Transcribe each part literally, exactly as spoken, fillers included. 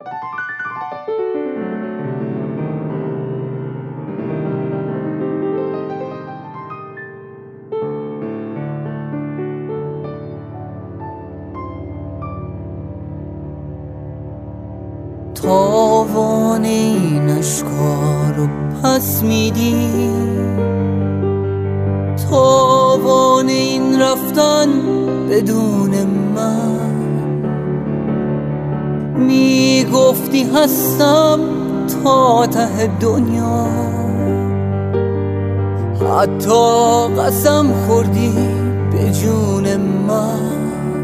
تاوان این اشکا رو پس میدی، تاوان این رفتن بدون من. میگفتی هستم تا ته دنیا، حتی قسم خوردی به جون من.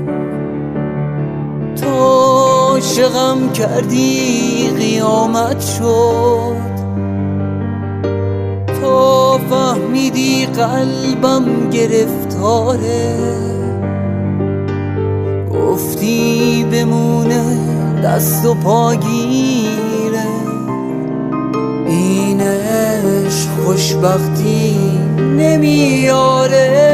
تو عاشقم کردی قیامت شد، تو فهمیدی قلبم گرفتاره. گفتی بمونه دست و پاگیره، این عشق خوشبختی نمیاره.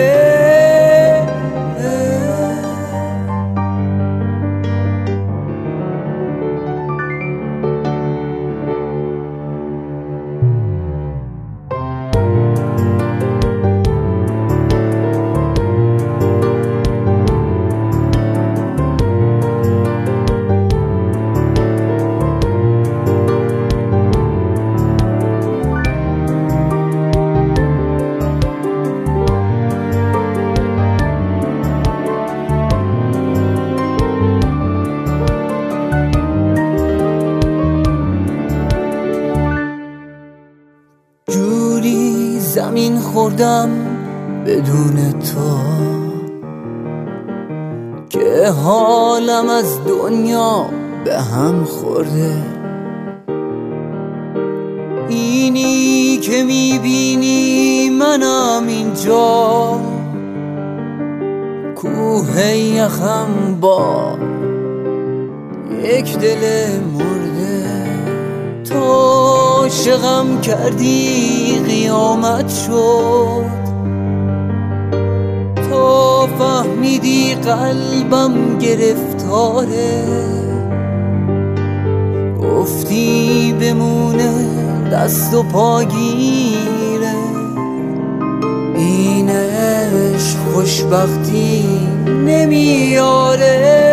جوری زمین خوردم بدون تو که حالم از دنیا به هم خورده. اینی که میبینی منم اینجا، کوه یخم با یک دل مرده. تو عاشقم کردی قیامت شد، تو فهمیدی قلبم گرفتاره. گفتی بمونه دست و پاگیره، این عشق خوشبختی نمیاره.